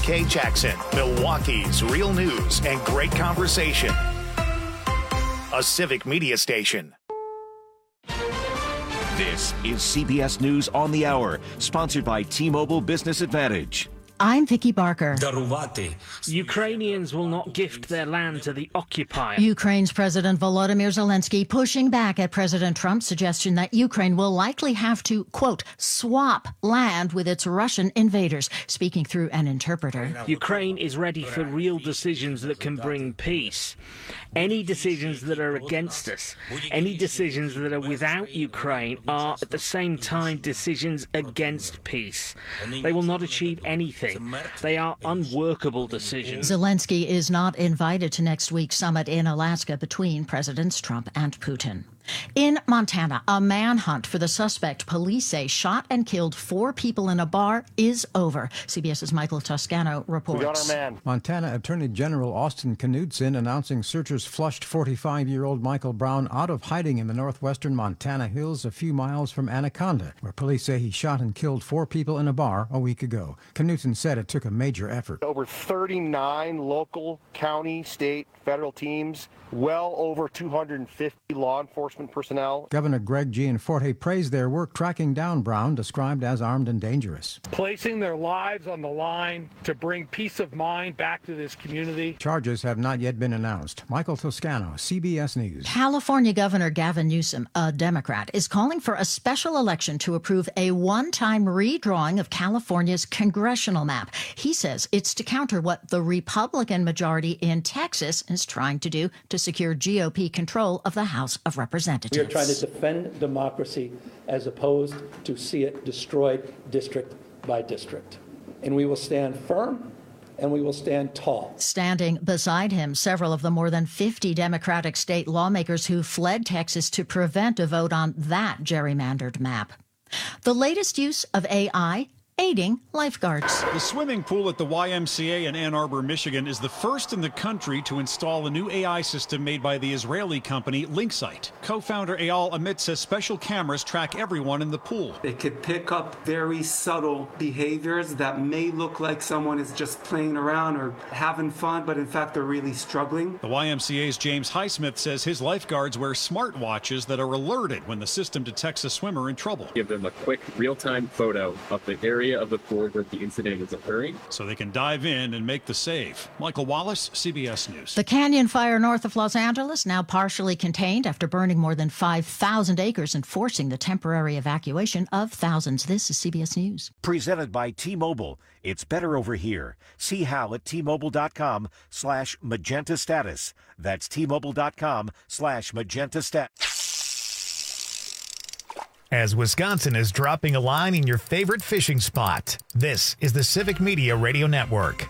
Kay Jackson, Milwaukee's real news and great conversation. A Civic Media station. This is CBS News on the Hour, sponsored by T-Mobile Business Advantage. I'm Vicky Barker. Ukrainians will not gift their land to the occupier. Ukraine's President Volodymyr Zelensky pushing back at President Trump's suggestion that Ukraine will likely have to, quote, swap land with its Russian invaders, speaking through an interpreter. Ukraine is ready for real decisions that can bring peace. Any decisions that are against us, any decisions that are without Ukraine are at the same time decisions against peace. They will not achieve anything. They are unworkable decisions. Zelensky is not invited to next week's summit in Alaska between Presidents Trump and Putin. In Montana, a manhunt for the suspect police say shot and killed 4 people in a bar is over. CBS's Michael Toscano reports. We got our man. Montana Attorney General Austin Knudsen announcing searchers flushed 45-year-old Michael Brown out of hiding in the northwestern Montana hills a few miles from Anaconda, where police say he shot and killed 4 people in a bar a week ago. Knudsen said it took a major effort. Over 39 local, county, state, federal teams, well over 250 law enforcement personnel. Governor Greg Gianforte praised their work tracking down Brown, described as armed and dangerous. Placing their lives on the line to bring peace of mind back to this community. Charges have not yet been announced. Michael Toscano, CBS News. California Governor Gavin Newsom, a Democrat, is calling for a special election to approve a one-time redrawing of California's congressional map. He says it's to counter what the Republican majority in Texas is trying to do to secure GOP control of the House of Representatives. We are trying to defend democracy as opposed to see it destroyed district by district. And we will stand firm and we will stand tall. Standing beside him, several of the more than 50 Democratic state lawmakers who fled Texas to prevent a vote on that gerrymandered map. The latest use of AI aiding lifeguards. The swimming pool at the YMCA in Ann Arbor, Michigan is the first in the country to install a new AI system made by the Israeli company Lynxite. Co-founder Eyal Amit says special cameras track everyone in the pool. They could pick up very subtle behaviors that may look like someone is just playing around or having fun, but in fact they're really struggling. The YMCA's James Highsmith says his lifeguards wear smartwatches that are alerted when the system detects a swimmer in trouble. Give them a quick real-time photo of the area of the pool where the incident is occurring, so they can dive in and make the save. Michael Wallace, CBS News. The Canyon Fire north of Los Angeles now partially contained after burning more than 5,000 acres and forcing the temporary evacuation of thousands. This is CBS News. Presented by T-Mobile. It's better over here. See how at T-Mobile.com/magenta status. That's T-Mobile.com/magenta status. As Wisconsin is dropping a line in your favorite fishing spot, this is the Civic Media Radio Network.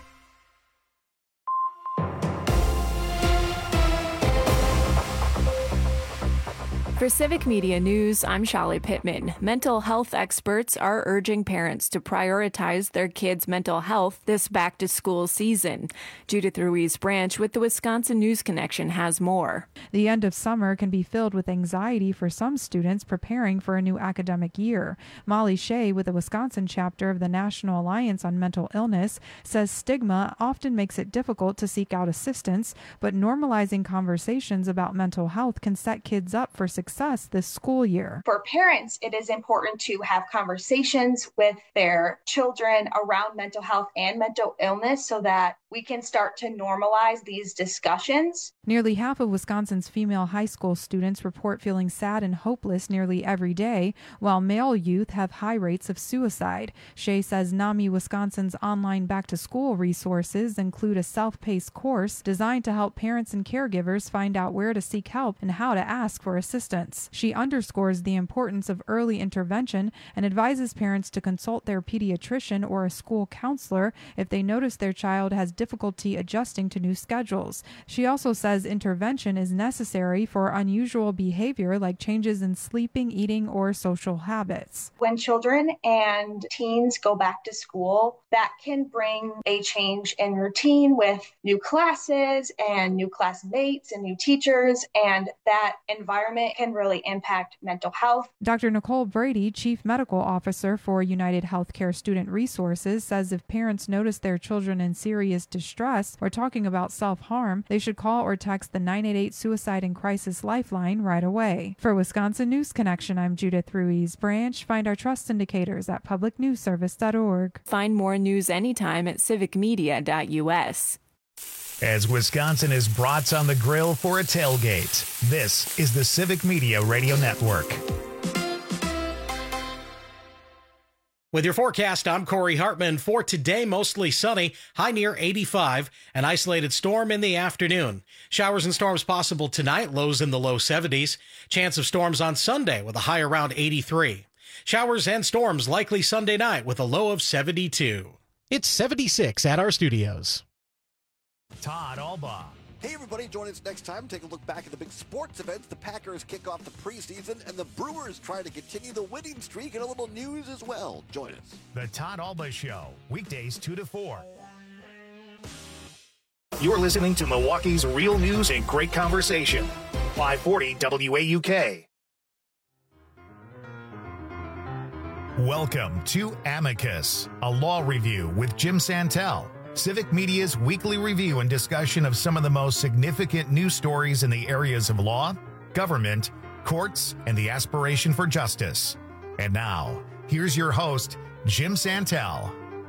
For Civic Media News, I'm Shali Pittman. Mental health experts are urging parents to prioritize their kids' mental health this back-to-school season. Judith Ruiz-Branch with the Wisconsin News Connection has more. The end of summer can be filled with anxiety for some students preparing for a new academic year. Molly Shea with the Wisconsin chapter of the National Alliance on Mental Illness says stigma often makes it difficult to seek out assistance, but normalizing conversations about mental health can set kids up for success this school year. For parents, it is important to have conversations with their children around mental health and mental illness so that we can start to normalize these discussions. Nearly half of Wisconsin's female high school students report feeling sad and hopeless nearly every day, while male youth have high rates of suicide. Shea says NAMI Wisconsin's online back-to-school resources include a self-paced course designed to help parents and caregivers find out where to seek help and how to ask for assistance. She underscores the importance of early intervention and advises parents to consult their pediatrician or a school counselor if they notice their child has difficulty adjusting to new schedules. She also says intervention is necessary for unusual behavior like changes in sleeping, eating, or social habits. When children and teens go back to school, that can bring a change in routine with new classes and new classmates and new teachers, and that environment can really impact mental health. Dr. Nicole Brady, Chief Medical Officer for United Healthcare Student Resources, says if parents notice their children in serious distress or talking about self-harm, they should call or text the 988 Suicide and Crisis Lifeline right away. For Wisconsin News Connection, I'm Judith Ruiz Branch. Find our trust indicators at publicnewsservice.org. Find more news anytime at civicmedia.us. As Wisconsin is brats on the grill for a tailgate, this is the Civic Media Radio Network. With your forecast, I'm Corey Hartman. For today, mostly sunny, high near 85, an isolated storm in the afternoon. Showers and storms possible tonight, lows in the low 70s. Chance of storms on Sunday with a high around 83. Showers and storms likely Sunday night with a low of 72. It's 76 at our studios. Todd Albaugh. Hey everybody, join us next time. Take a look back at the big sports events. The Packers kick off the preseason, and the Brewers try to continue the winning streak, and a little news as well. Join us. The Todd Albaugh Show, weekdays 2 to 4. You're listening to Milwaukee's real news and great conversation. 540 WAUK. Welcome to Amicus, a law review with Jim Santel. Civic Media's weekly review and discussion of some of the most significant news stories in the areas of law, government, courts, and the aspiration for justice. And now, here's your host, Jim Santel.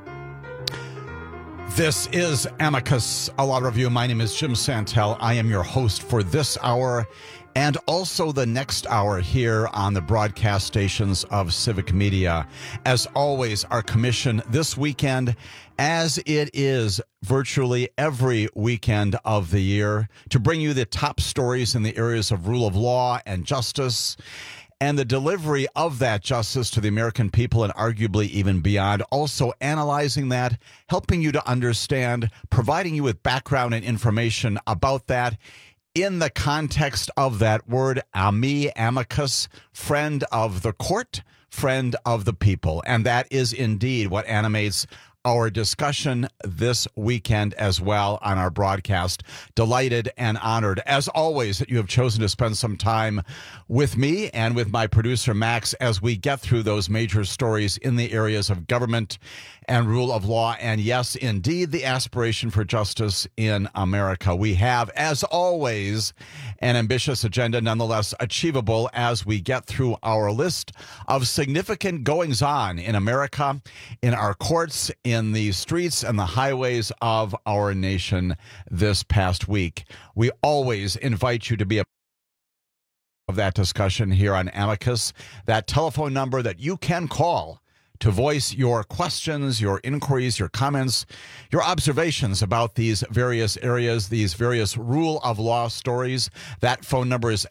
This is Amicus, a law review. My name is Jim Santel. I am your host for this hour and also the next hour here on the broadcast stations of Civic Media. As always, our commission this weekend, as it is virtually every weekend of the year, to bring you the top stories in the areas of rule of law and justice, and the delivery of that justice to the American people and arguably even beyond. Also analyzing that, helping you to understand, providing you with background and information about that in the context of that word, amicus, friend of the court, friend of the people. And that is indeed what animates our discussion this weekend as well on our broadcast. Delighted and honored, as always, that you have chosen to spend some time with me and with my producer, Max, as we get through those major stories in the areas of government and rule of law. And yes, indeed, the aspiration for justice in America. We have, as always, an ambitious agenda, nonetheless achievable as we get through our list of significant goings-on in America, in our courts, in the streets and the highways of our nation this past week. We always invite you to be a of that discussion here on Amicus, that telephone number that you can call to voice your questions, your inquiries, your comments, your observations about these various areas, these various rule of law stories. That phone number is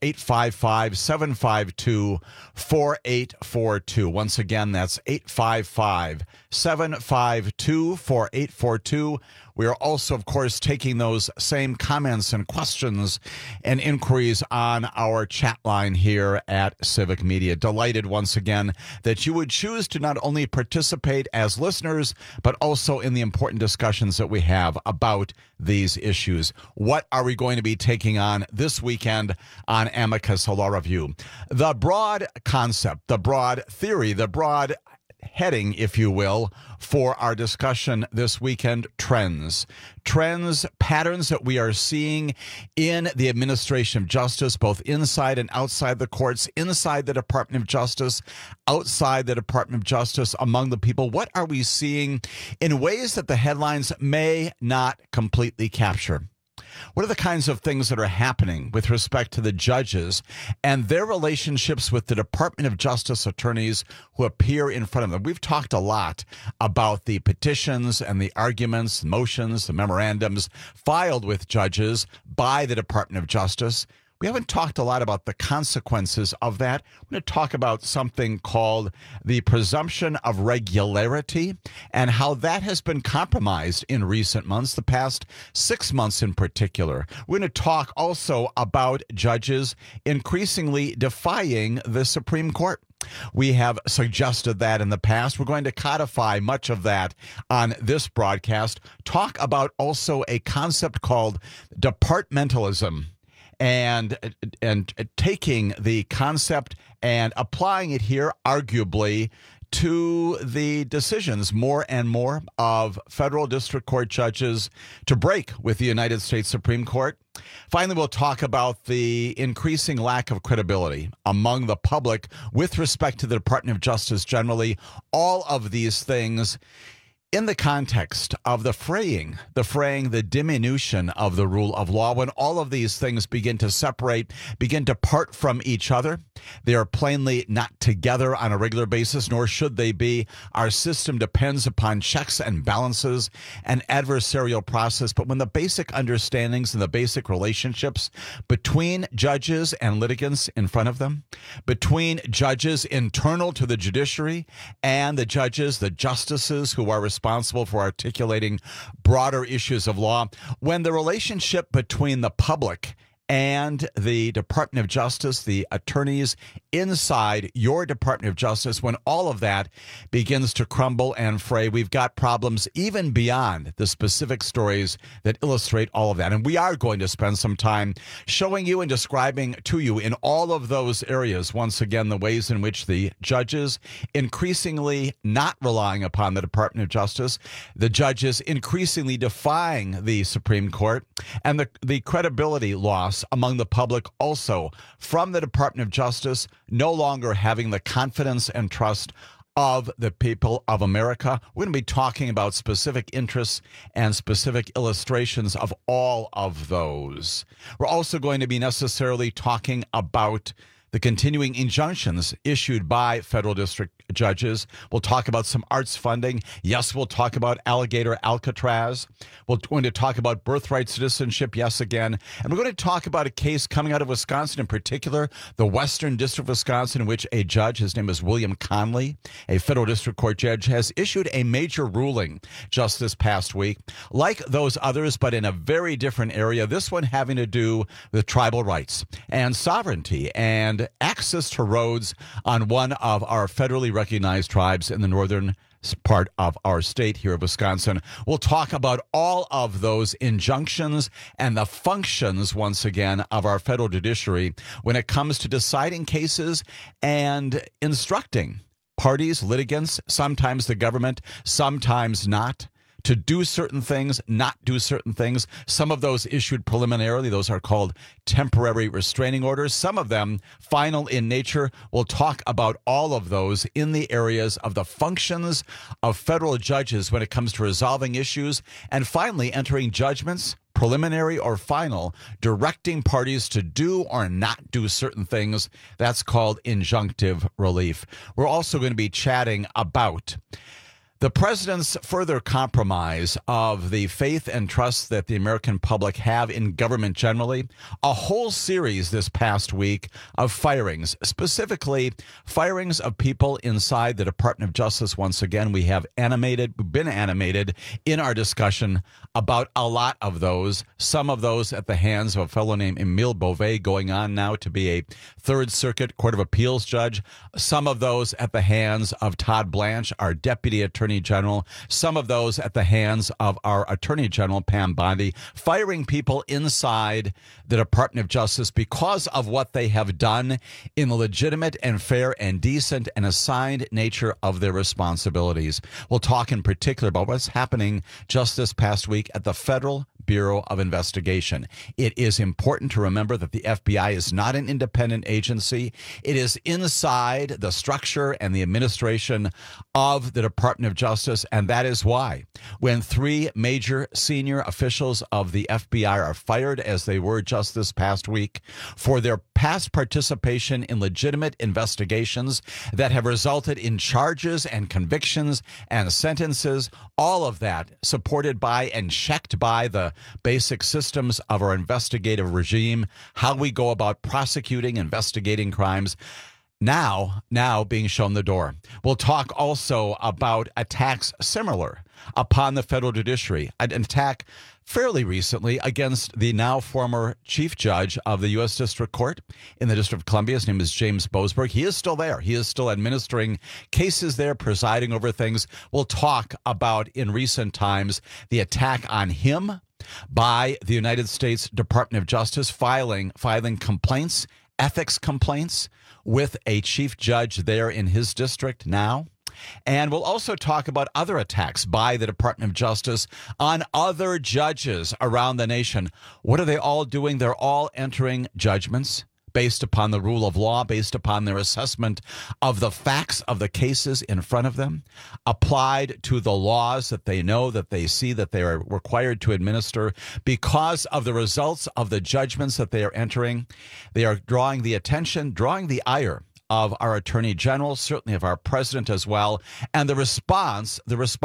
855-752-4842. Once again, that's 855-752-4842. We are also, of course, taking those same comments and questions and inquiries on our chat line here at Civic Media. Delighted once again that you would choose to not only participate as listeners, but also in the important discussions that we have about these issues. What are we going to be taking on this weekend on Amicus Law Review? The broad concept, the broad theory, the broad heading, if you will, for our discussion this weekend, trends, patterns that we are seeing in the administration of justice, both inside and outside the courts, inside the Department of Justice, outside the Department of Justice, among the people. What are we seeing in ways that the headlines may not completely capture? What are the kinds of things that are happening with respect to the judges and their relationships with the Department of Justice attorneys who appear in front of them? We've talked a lot about the petitions and the arguments, motions, the memorandums filed with judges by the Department of Justice. We haven't talked a lot about the consequences of that. We're going to talk about something called the presumption of regularity and how that has been compromised in recent months, the past 6 months in particular. We're going to talk also about judges increasingly defying the Supreme Court. We have suggested that in the past. We're going to codify much of that on this broadcast. Talk about also a concept called departmentalism and taking the concept and applying it here, arguably, to the decisions more and more of federal district court judges to break with the United States Supreme Court. Finally, we'll talk about the increasing lack of credibility among the public with respect to the Department of Justice generally. All of these things in the context of the fraying, the diminution of the rule of law, when all of these things begin to separate, begin to part from each other. They are plainly not together on a regular basis, nor should they be. Our system depends upon checks and balances and adversarial process. But when the basic understandings and the basic relationships between judges and litigants in front of them, between judges internal to the judiciary and the judges, the justices who are responsible for articulating broader issues of law, when the relationship between the public and the Department of Justice, the attorneys inside your Department of Justice, when all of that begins to crumble and fray, we've got problems even beyond the specific stories that illustrate all of that. And we are going to spend some time showing you and describing to you in all of those areas, once again, the ways in which the judges increasingly not relying upon the Department of Justice, the judges increasingly defying the Supreme Court, and the credibility loss among the public also from the Department of Justice no longer having the confidence and trust of the people of America. We're going to be talking about specific interests and specific illustrations of all of those. We're also going to be necessarily talking about the continuing injunctions issued by federal district judges. We'll talk about some arts funding. Yes, we'll talk about alligator Alcatraz. We're going to talk about birthright citizenship, yes, again. And we're going to talk about a case coming out of Wisconsin, in particular, the Western District of Wisconsin, in which a judge, his name is William Conley, a federal district court judge, has issued a major ruling just this past week. Like those others, but in a very different area, this one having to do with tribal rights and sovereignty and access to roads on one of our federally recognized tribes in the northern part of our state here of Wisconsin. We'll talk about all of those injunctions and the functions, once again, of our federal judiciary when it comes to deciding cases and instructing parties, litigants, sometimes the government, sometimes not, to do certain things, not do certain things. Some of those issued preliminarily. Those are called temporary restraining orders. Some of them final in nature. We'll talk about all of those in the areas of the functions of federal judges when it comes to resolving issues and finally entering judgments, preliminary or final, directing parties to do or not do certain things. That's called injunctive relief. We're also going to be chatting about the president's further compromise of the faith and trust that the American public have in government generally, a whole series this past week of firings, specifically firings of people inside the Department of Justice. Once again, we have been animated in our discussion about a lot of those, some of those at the hands of a fellow named Emile Beauvais, going on now to be a Third Circuit Court of Appeals judge, some of those at the hands of Todd Blanche, our Deputy Attorney General, some of those at the hands of our Attorney General, Pam Bondi, firing people inside the Department of Justice because of what they have done in the legitimate and fair and decent and assigned nature of their responsibilities. We'll talk in particular about what's happening just this past week at the Federal Bureau of Investigation. It is important to remember that the FBI is not an independent agency. It is inside the structure and the administration of the Department of Justice, and that is why when 3 major senior officials of the FBI are fired, as they were just this past week, for their past participation in legitimate investigations that have resulted in charges and convictions and sentences, all of that supported by and checked by the basic systems of our investigative regime, how we go about prosecuting, investigating crimes. now being shown the door. We'll talk also about attacks similar upon the federal judiciary, an attack fairly recently against the now former chief judge of the U.S. District Court in the District of Columbia. His name is James Boasberg. He is still there. He is still administering cases there, presiding over things. We'll talk about, in recent times, the attack on him by the United States Department of Justice, filing complaints, ethics complaints, with a chief judge there in his district now. And we'll also talk about other attacks by the Department of Justice on other judges around the nation. What are they all doing? They're all entering judgments based upon the rule of law, based upon their assessment of the facts of the cases in front of them, applied to the laws that they know, that they see, that they are required to administer. Because of the results of the judgments that they are entering, they are drawing the attention, drawing the ire of our Attorney General, certainly of our President as well. And the response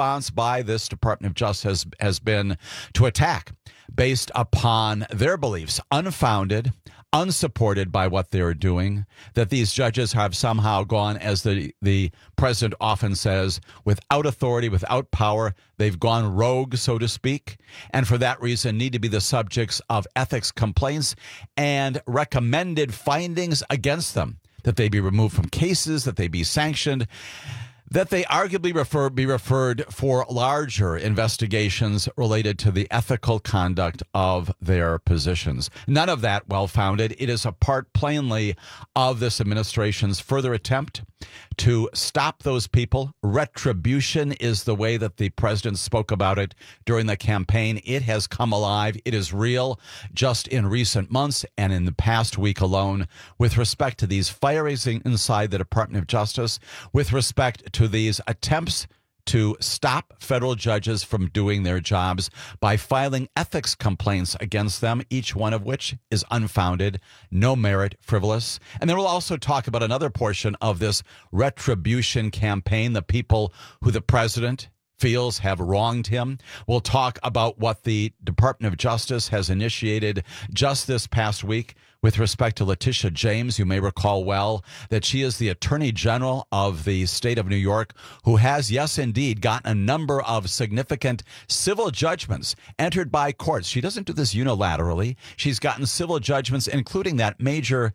by this Department of Justice has been to attack based upon their beliefs, unfounded, unsupported by what they're doing, that these judges have somehow gone, as the president often says, without authority, without power. They've gone rogue, so to speak, and for that reason need to be the subjects of ethics complaints and recommended findings against them, that they be removed from cases, that they be sanctioned, that they arguably be referred for larger investigations related to the ethical conduct of their positions. None of that well-founded. It is a part plainly of this administration's further attempt to stop those people. Retribution is the way that the president spoke about it during the campaign. It has come alive. It is real just in recent months and in the past week alone with respect to these firings inside the Department of Justice, with respect to these attempts to stop federal judges from doing their jobs by filing ethics complaints against them, each one of which is unfounded, no merit, frivolous. And then we'll also talk about another portion of this retribution campaign, the people who the president feels have wronged him. We'll talk about what the Department of Justice has initiated just this past week with respect to Letitia James. You may recall well that she is the Attorney General of the state of New York, who has, yes, indeed, gotten a number of significant civil judgments entered by courts. She doesn't do this unilaterally. She's gotten civil judgments, including that major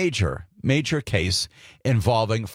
case involving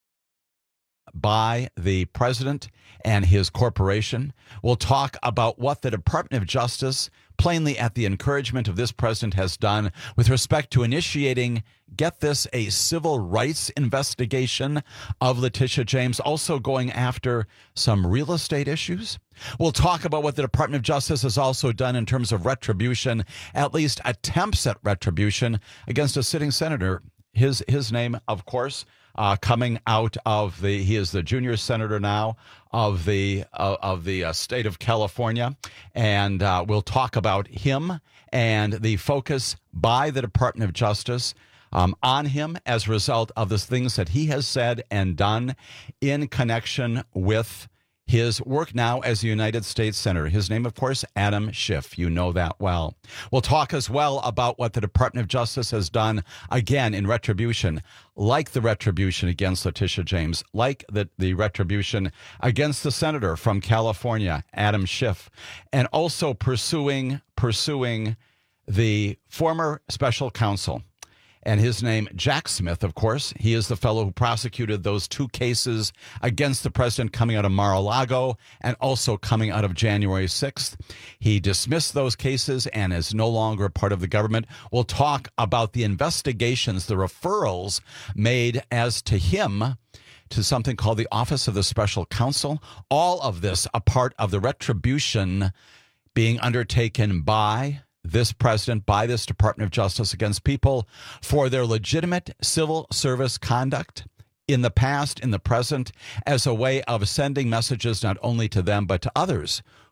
by the president and his corporation. We'll talk about what the Department of Justice, plainly at the encouragement of this president, has done with respect to initiating, get this, a civil rights investigation of Letitia James, also going after some real estate issues. We'll talk about what the Department of Justice has also done in terms of retribution, at least attempts at retribution against a sitting senator. His name, of course, coming out of he is the junior senator now of the state of California, and we'll talk about him and the focus by the Department of Justice on him as a result of the things that he has said and done in connection with his work now as a United States Senator. His name, of course, Adam Schiff. You know that well. We'll talk as well about what the Department of Justice has done, again, in retribution, like the retribution against Letitia James, like the retribution against the senator from California, Adam Schiff, and also pursuing the former special counsel. And his name, Jack Smith, of course. He is the fellow who prosecuted those two cases against the president coming out of Mar-a-Lago and also coming out of January 6th. He dismissed those cases and is no longer a part of the government. We'll talk about the investigations, the referrals made as to him to something called the Office of the Special Counsel. All of this a part of the retribution being undertaken by this president, by this Department of Justice against people for their legitimate civil service conduct in the past, in the present, as a way of sending messages not only to them but to others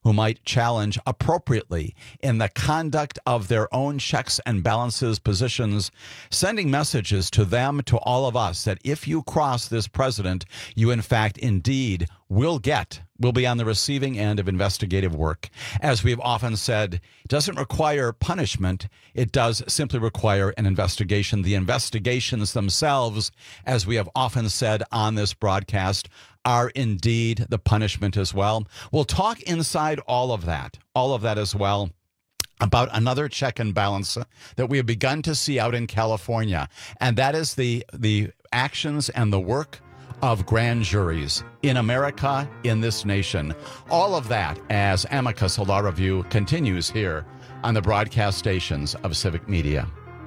who might challenge appropriately in the conduct of their own checks and balances positions, sending messages to them, to all of us, that if you cross this president, you in fact indeed will be on the receiving end of investigative work. As we've often said, it doesn't require punishment. It does simply require an investigation. The investigations themselves, as we have often said on this broadcast, are indeed the punishment as well. We'll talk inside all of that as well, about another check and balance that we have begun to see out in California, and that is the actions and the work of grand juries in America, in this nation. All of that as Amicus, a law review, continues here on the broadcast stations of Civic Media.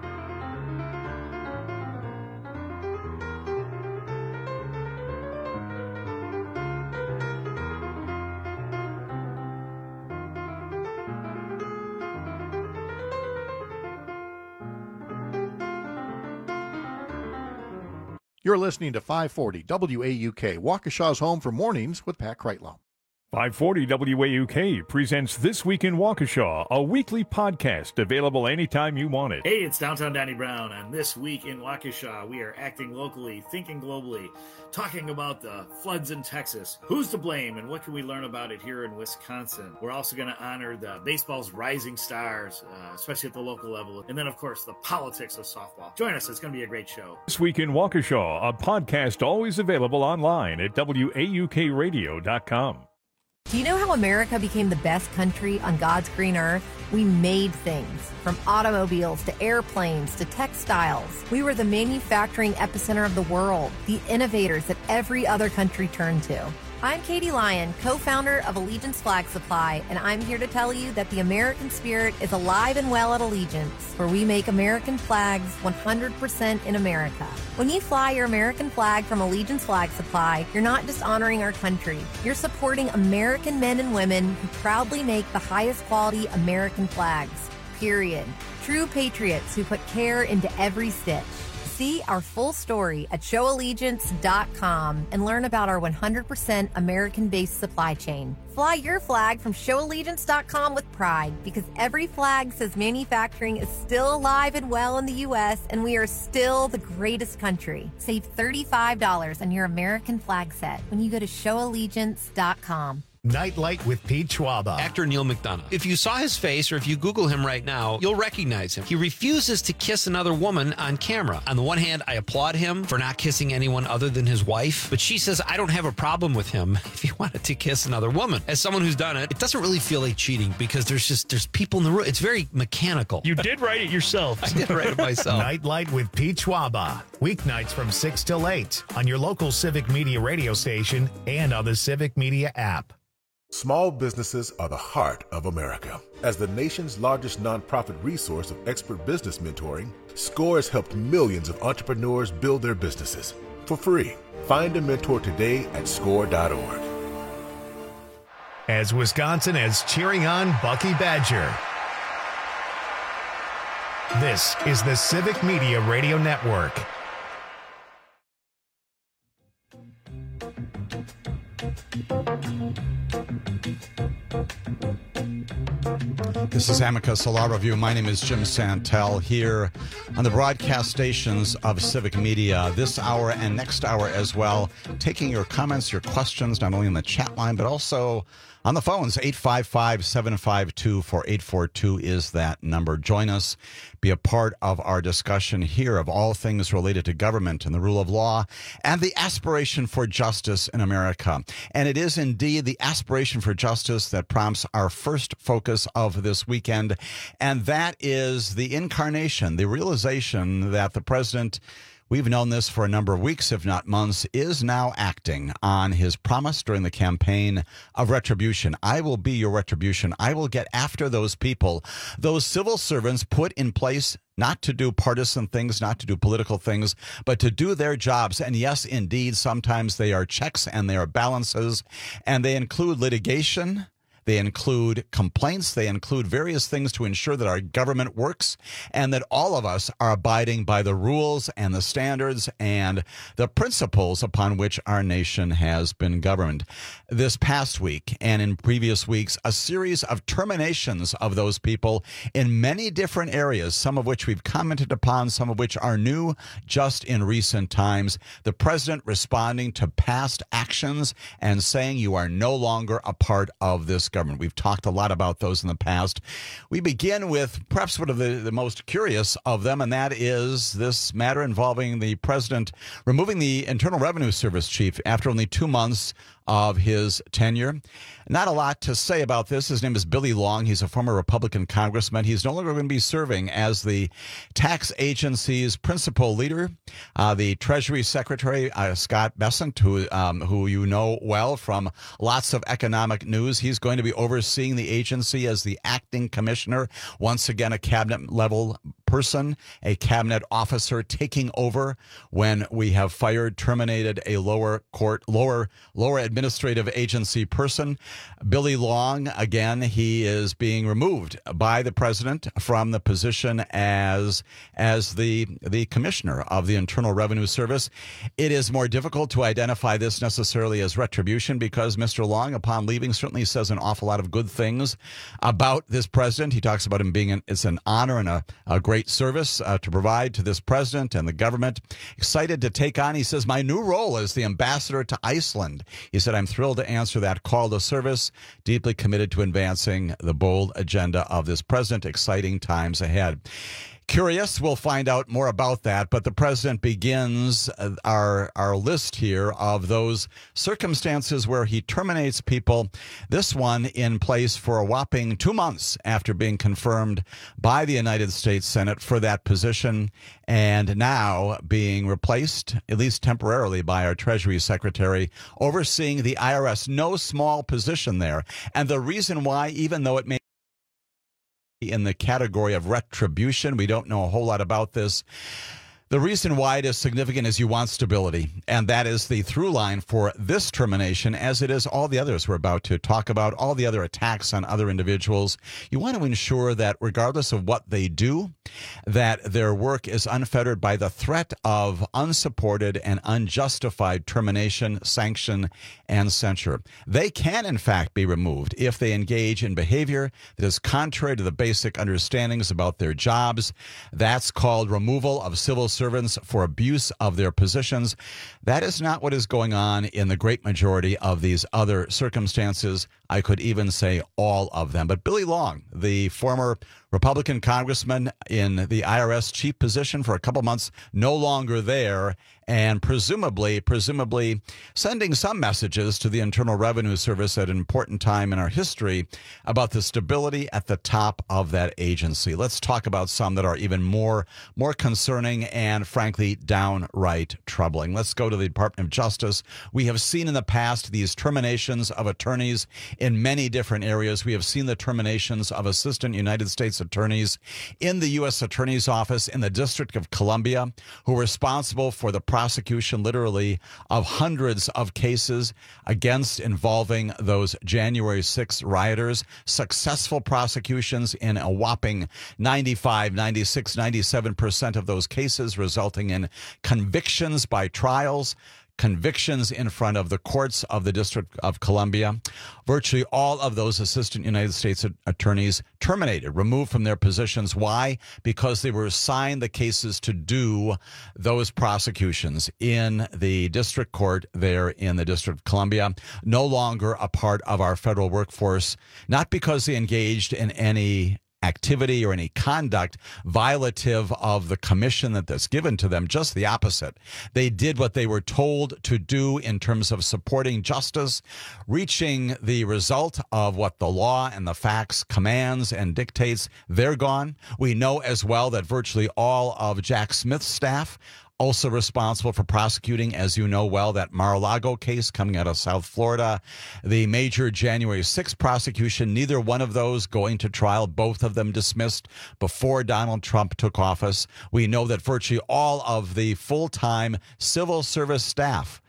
You're listening to 540 WAUK, Waukesha's home for mornings with Pat Kreitlow. 540 WAUK presents This Week in Waukesha, a weekly podcast available anytime you want it. Hey, it's Downtown Danny Brown, and This Week in Waukesha, we are acting locally, thinking globally, talking about the floods in Texas. Who's to blame, and what can we learn about it here in Wisconsin? We're also going to honor the baseball's rising stars, especially at the local level, and then, of course, the politics of softball. Join us. It's going to be a great show. This Week in Waukesha, a podcast always available online at WAUKradio.com. Do you know how America became the best country on God's green earth? We made things, from automobiles to airplanes to textiles. We were the manufacturing epicenter of the world, the innovators that every other country turned to. I'm Katie Lyon, co-founder of Allegiance Flag Supply, and I'm here to tell you that the American spirit is alive and well at Allegiance, where we make American flags 100% in America. When you fly your American flag from Allegiance Flag Supply, you're not just honoring our country, you're supporting American men and women who proudly make the highest quality American flags, period. True patriots who put care into every stitch. See our full story at showallegiance.com and learn about our 100% American-based supply chain. Fly your flag from showallegiance.com with pride, because every flag says manufacturing is still alive and well in the U.S. and we are still the greatest country. Save $35 on your American flag set when you go to showallegiance.com. Nightlight with Pete Schwaba. Actor Neil McDonough. If you saw his face or if you Google him right now, you'll recognize him. He refuses to kiss another woman on camera. On the one hand, I applaud him for not kissing anyone other than his wife, but she says I don't have a problem with him if he wanted to kiss another woman. As someone who's done it, it doesn't really feel like cheating because there's people in the room. It's very mechanical. You did write it yourself. I did write it myself. Nightlight with Pete Schwaba. Weeknights from 6 till 8 on your local Civic Media radio station and on the Civic Media app. Small businesses are the heart of America. As the nation's largest nonprofit resource of expert business mentoring, SCORE has helped millions of entrepreneurs build their businesses for free. Find a mentor today at score.org. As Wisconsin is cheering on Bucky Badger, this is the Civic Media Radio Network. This is Amicus, a law review. My name is Jim Santel here on the broadcast stations of Civic Media this hour and next hour as well, taking your comments, your questions, not only in the chat line, but also on the phones. 855-752-4842 is that number. Join us. Be a part of our discussion here of all things related to government and the rule of law and the aspiration for justice in America. And it is indeed the aspiration for justice that prompts our first focus of this weekend. And that is the incarnation, the realization that the president, we've known this for a number of weeks, if not months, is now acting on his promise during the campaign of retribution. I will be your retribution. I will get after those people, those civil servants put in place not to do partisan things, not to do political things, but to do their jobs. And yes, indeed, sometimes they are checks and they are balances, and they include litigation. They include complaints. They include various things to ensure that our government works and that all of us are abiding by the rules and the standards and the principles upon which our nation has been governed. This past week and in previous weeks, a series of terminations of those people in many different areas, some of which we've commented upon, some of which are new just in recent times. The president responding to past actions and saying you are no longer a part of this government. We've talked a lot about those in the past. We begin with perhaps one of the most curious of them, and that is this matter involving the president removing the Internal Revenue Service chief after only 2 months of his tenure. Not a lot to say about this. His name is Billy Long. He's a former Republican congressman. He's no longer going to be serving as the tax agency's principal leader. The Treasury Secretary, Scott Bessent, who you know well from lots of economic news, he's going to be overseeing the agency as the acting commissioner. Once again, a cabinet-level person, a cabinet officer taking over when we have terminated a lower administrative agency person. Billy Long, again, he is being removed by the president from the position as the commissioner of the Internal Revenue Service. It is more difficult to identify this necessarily as retribution because Mr. Long, upon leaving, certainly says an awful lot of good things about this president. He talks about him being it's an honor and a great service to provide to this president and the government. Excited to take on, he says, my new role as the ambassador to Iceland. He said, I'm thrilled to answer that call to service, deeply committed to advancing the bold agenda of this president. Exciting times ahead. Curious, we'll find out more about that, but the president begins our list here of those circumstances where he terminates people, this one in place for a whopping 2 months after being confirmed by the United States Senate for that position, and now being replaced, at least temporarily, by our Treasury Secretary, overseeing the IRS. No small position there. And the reason why, even though it may in the category of retribution, we don't know a whole lot about this. The reason why it is significant is you want stability, and that is the through line for this termination, as it is all the others we're about to talk about, all the other attacks on other individuals. You want to ensure that regardless of what they do, that their work is unfettered by the threat of unsupported and unjustified termination, sanction, and censure. They can, in fact, be removed if they engage in behavior that is contrary to the basic understandings about their jobs. That's called removal of civil servants for abuse of their positions. That is not what is going on in the great majority of these other circumstances. I could even say all of them. But Billy Long, the former Republican congressman in the IRS chief position for a couple months, no longer there, and presumably sending some messages to the Internal Revenue Service at an important time in our history about the stability at the top of that agency. Let's talk about some that are even more concerning and, frankly, downright troubling. Let's go to the Department of Justice. We have seen in the past these terminations of attorneys in many different areas. We have seen the terminations of assistant United States attorneys in the U.S. Attorney's Office in the District of Columbia, who were responsible for the prosecution, literally, of hundreds of cases involving those January 6 rioters. Successful prosecutions in a whopping 95, 96, 97% of those cases, resulting in convictions by trials, convictions in front of the courts of the District of Columbia. Virtually all of those assistant United States attorneys terminated, removed from their positions. Why? Because they were assigned the cases to do those prosecutions in the district court there in the District of Columbia. No longer a part of our federal workforce, not because they engaged in any activity or any conduct violative of the commission that's given to them. Just the opposite. They did what they were told to do in terms of supporting justice, reaching the result of what the law and the facts commands and dictates. They're gone. We know as well that virtually all of Jack Smith's staff also responsible for prosecuting, as you know well, that Mar-a-Lago case coming out of South Florida, the major January 6th prosecution, neither one of those going to trial, both of them dismissed before Donald Trump took office. We know that virtually all of the full-time civil service staff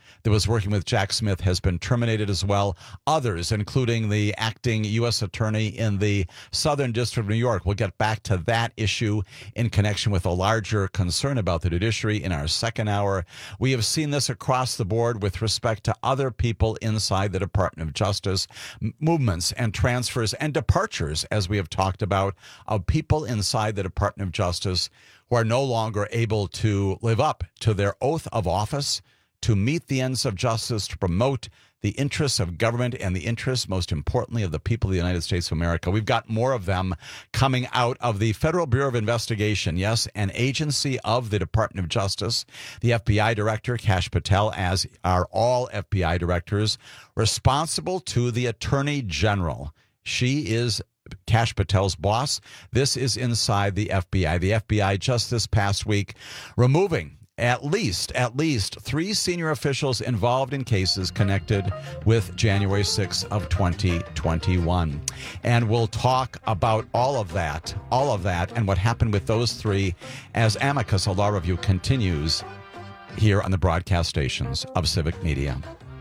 that was working with Jack Smith has been terminated as well. Others, including the acting U.S. attorney in the Southern District of New York. We'll get back to that issue in connection with a larger concern about the judiciary in our second hour. We have seen this across the board with respect to other people inside the Department of Justice, movements and transfers and departures, as we have talked about, of people inside the Department of Justice who are no longer able to live up to their oath of office, to meet the ends of justice, to promote the interests of government and the interests, most importantly, of the people of the United States of America. We've got more of them coming out of the Federal Bureau of Investigation. Yes, an agency of the Department of Justice. The FBI director, Kash Patel, as are all FBI directors, responsible to the Attorney General. She is Kash Patel's boss. This is inside the FBI. The FBI just this past week removing at least 3 senior officials involved in cases connected with January 6th of 2021. And we'll talk about all of that and what happened with those 3 as Amicus, a law review, continues here on the broadcast stations of Civic Media.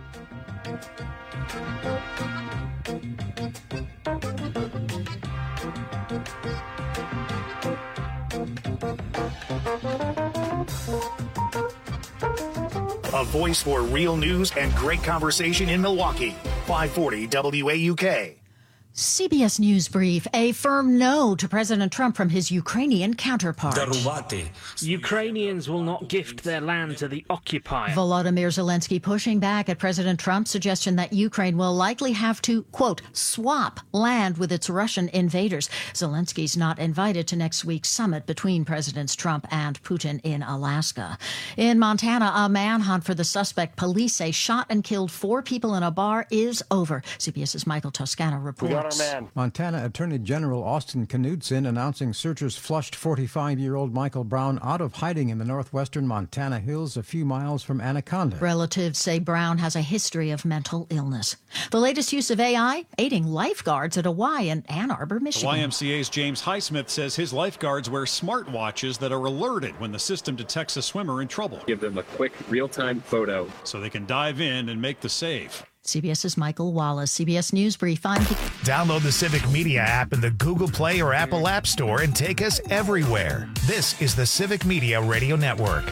A voice for real news and great conversation in Milwaukee. 540 WAUK. CBS News Brief. A firm no to President Trump from his Ukrainian counterpart. Ukrainians will not gift their land to the occupier. Volodymyr Zelensky pushing back at President Trump's suggestion that Ukraine will likely have to, quote, swap land with its Russian invaders. Zelensky's not invited to next week's summit between Presidents Trump and Putin in Alaska. In Montana, a manhunt for the suspect police say shot and killed 4 people in a bar is over. CBS's Michael Toscano reports. Montana Attorney General Austin Knudsen announcing searchers flushed 45-year-old Michael Brown out of hiding in the northwestern Montana hills a few miles from Anaconda. Relatives say Brown has a history of mental illness. The latest use of AI aiding lifeguards at a Y in Ann Arbor, Michigan. The YMCA's James Highsmith says his lifeguards wear smartwatches that are alerted when the system detects a swimmer in trouble. Give them a quick real-time photo so they can dive in and make the save. CBS's Michael Wallace, CBS News Brief. Download the Civic Media app in the Google Play or Apple App Store and take us everywhere. This is the Civic Media Radio Network.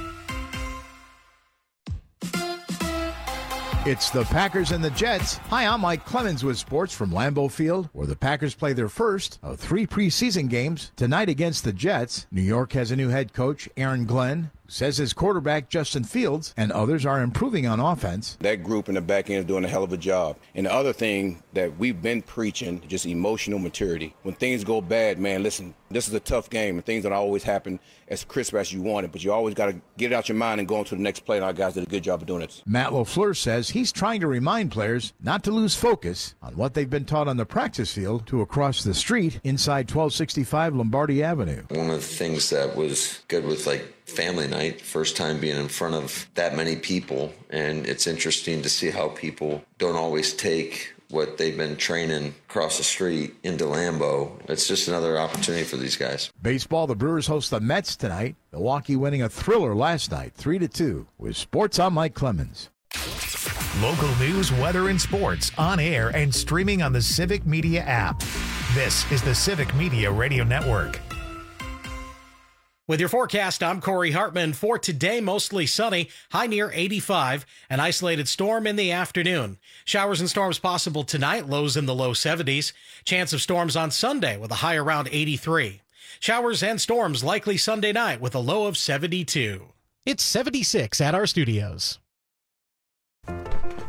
It's the Packers and the Jets. Hi, I'm Mike Clemens with sports from Lambeau Field, where the Packers play their first of 3 preseason games tonight against the Jets. New York has a new head coach, Aaron Glenn, says his quarterback, Justin Fields, and others are improving on offense. That group in the back end is doing a hell of a job. And the other thing that we've been preaching, just emotional maturity. When things go bad, man, listen, this is a tough game, and things don't always happen as crisp as you want it, but you always got to get it out your mind and go on to the next play, and our guys did a good job of doing it. Matt LaFleur says he's trying to remind players not to lose focus on what they've been taught on the practice field to across the street inside 1265 Lombardi Avenue. One of the things that was good with, family night, first time being in front of that many people, and it's interesting to see how people don't always take what they've been training across the street into Lambeau. It's just another opportunity for these guys. Baseball, the Brewers host the Mets tonight. Milwaukee winning a thriller last night, 3-2. With sports, I'm Mike Clemens. Local news, weather, and sports on air and streaming on the Civic Media app. This is the Civic Media Radio Network. With your forecast, I'm Corey Hartman. For today, mostly sunny, high near 85, an isolated storm in the afternoon. Showers and storms possible tonight, lows in the low 70s. Chance of storms on Sunday with a high around 83. Showers and storms likely Sunday night with a low of 72. It's 76 at our studios. Mommy,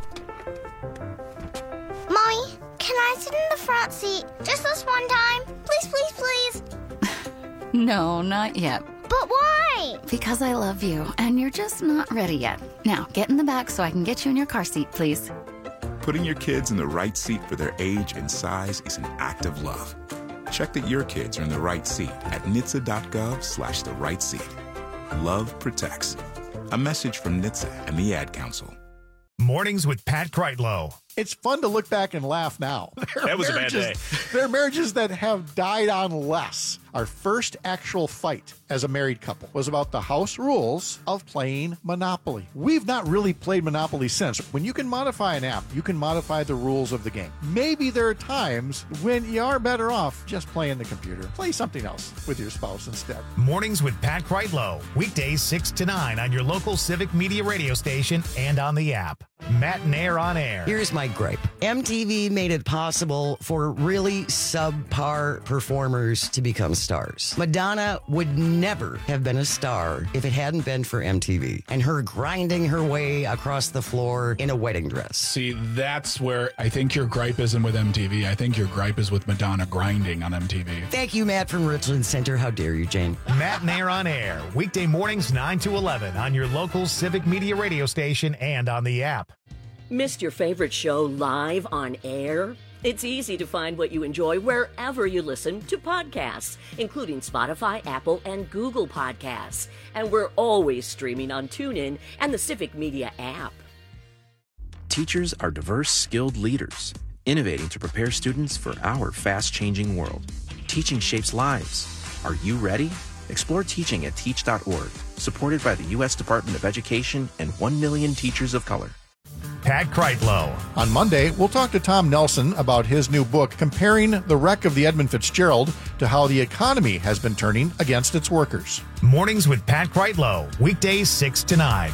can I sit in the front seat just this one time? Please, please, please. No, not yet. But why? Because I love you, and you're just not ready yet. Now, get in the back so I can get you in your car seat, please. Putting your kids in the right seat for their age and size is an act of love. Check that your kids are in the right seat at NHTSA.gov/the right seat. Love protects. A message from NHTSA and the Ad Council. Mornings with Pat Kreitlow. It's fun to look back and laugh now. That was a bad day. There are marriages that have died on less. Our first actual fight as a married couple was about the house rules of playing Monopoly. We've not really played Monopoly since. When you can modify an app, you can modify the rules of the game. Maybe there are times when you are better off just playing the computer. Play something else with your spouse instead. Mornings with Pat Kreitlow, weekdays 6 to 9 on your local Civic Media radio station and on the app. Matt and Air on Air. Here's my gripe. MTV made it possible for really subpar performers to become stars. Madonna would never have been a star if it hadn't been for MTV and her grinding her way across the floor in a wedding dress. See, that's where I think your gripe isn't with MTV. I think your gripe is with Madonna grinding on MTV. Thank you, Matt from Richland Center. How dare you, Jane? Matt and Air on Air, weekday mornings 9 to 11 on your local Civic Media radio station and on the app. Missed your favorite show live on air? It's easy to find what you enjoy wherever you listen to podcasts, including Spotify, Apple, and Google Podcasts. And we're always streaming on TuneIn and the Civic Media app. Teachers are diverse, skilled leaders, innovating to prepare students for our fast-changing world. Teaching shapes lives. Are you ready? Explore teaching at teach.org, supported by the U.S. Department of Education and 1 million teachers of color. Pat Kreitlow. On Monday, we'll talk to Tom Nelson about his new book, comparing the wreck of the Edmund Fitzgerald to how the economy has been turning against its workers. Mornings with Pat Kreitlow, weekdays 6 to 9.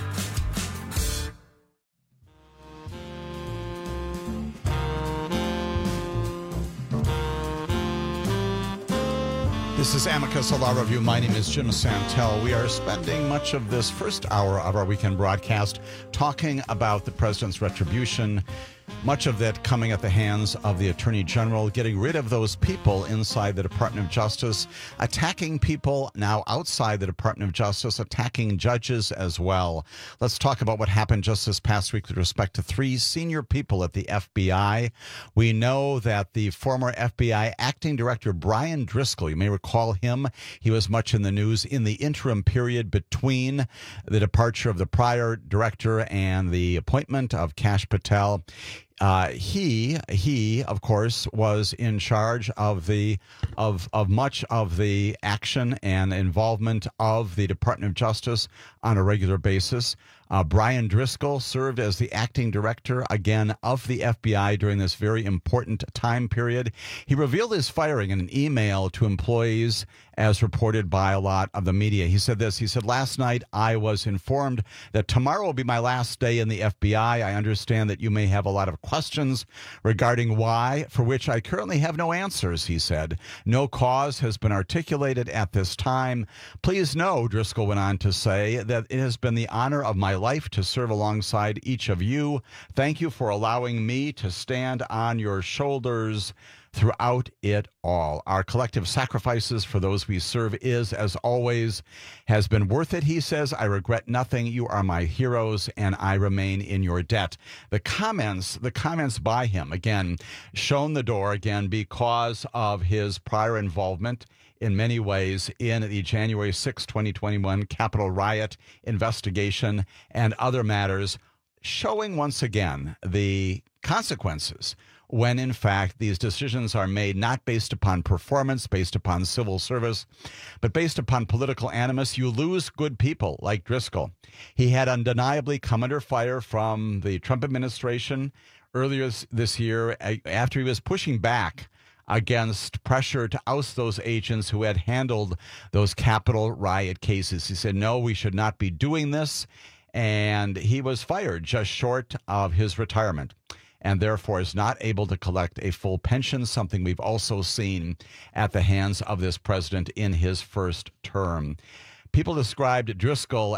This is Amicus, a law review. My name is Jim Santel. We are spending much of this first hour of our weekend broadcast talking about the president's retribution, much of that coming at the hands of the Attorney General, getting rid of those people inside the Department of Justice, attacking people now outside the Department of Justice, attacking judges as well. Let's talk about what happened just this past week with respect to 3 senior people at the FBI. We know that the former FBI acting director, Brian Driscoll, you may recall him, he was much in the news in the interim period between the departure of the prior director and the appointment of Kash Patel. He of course was in charge of much of the action and involvement of the Department of Justice on a regular basis. Brian Driscoll served as the acting director, again, of the FBI during this very important time period. He revealed his firing in an email to employees, as reported by a lot of the media. He said this, he said, "Last night I was informed that tomorrow will be my last day in the FBI. I understand that you may have a lot of questions regarding why, for which I currently have no answers," he said. "No cause has been articulated at this time. Please know," Driscoll went on to say, "that it has been the honor of my life to serve alongside each of you. Thank you for allowing me to stand on your shoulders throughout it all. Our collective sacrifices for those we serve is, as always, has been worth it," he says. "I regret nothing. You are my heroes, and I remain in your debt." The comments by him, again, shown the door, again, because of his prior involvement in many ways in the January 6, 2021 Capitol riot investigation and other matters, showing once again the consequences when, in fact, these decisions are made not based upon performance, based upon civil service, but based upon political animus. You lose good people like Driscoll. He had undeniably come under fire from the Trump administration earlier this year after he was pushing back against pressure to oust those agents who had handled those Capitol riot cases. He said, no, we should not be doing this. And he was fired just short of his retirement, and therefore is not able to collect a full pension, something we've also seen at the hands of this president in his first term. People described Driscoll